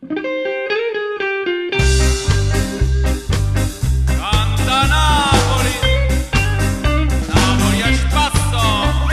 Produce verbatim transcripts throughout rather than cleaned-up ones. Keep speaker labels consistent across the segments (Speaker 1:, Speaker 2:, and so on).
Speaker 1: Canta Napoli, Napoli a spasso.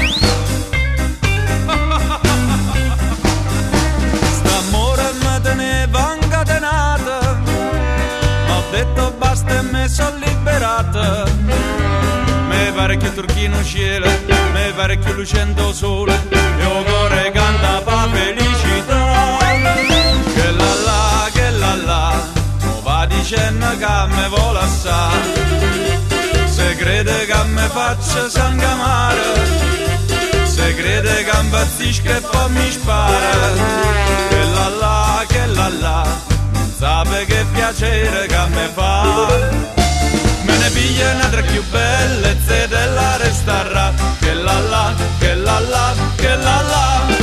Speaker 2: St'amore me teneva incatenata, ma ho detto basta e me sono liberata. Me pare che turchino cielo, me pare che lucendo sole, io cuore canta pa felicità. Che la la, che la la, mo va dicendo che me vuole assai. Se crede che me faccia sangamare, se crede che impazzisca e poi mi spara. Che la la, che la la, non sape che piacere che me fa. Me ne piglia un'altra più bella e se della restarà. Che la la, che la la, che la la.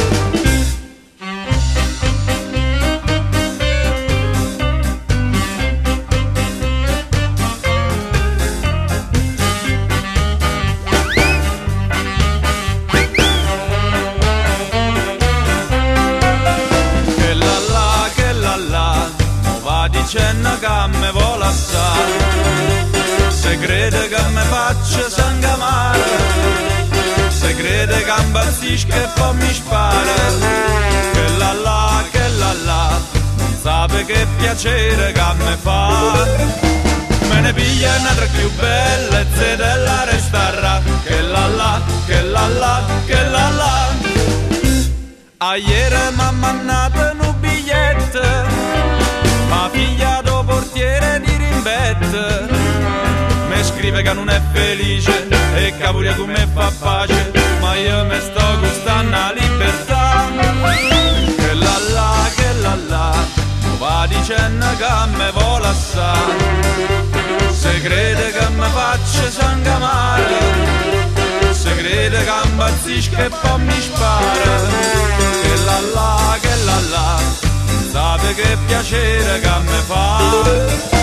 Speaker 2: Che la la, che la la, mo va dicendo che me vuole assai. Se crede che me faccia sangamare, se crede che impazzisca e poi mi spara. Che la la, che la la, non sape che piacere che me fa. Me ne piglia un'altra più bella e se della restarà. Che la la, che la la, che la la. A ieri m'ha mandato un biglietto, ma figlia do portiere di rimbette. Mi scrive che non è felice e che pure con me fa pace, ma io mi sto gustando la libertà. Che la la, che la la, va dicendo che me vuole assai. Se crede che me faccia sangamare, se crede che impazzisca e poi mi spara. Che la la, che la la, sape che piacere che me fa.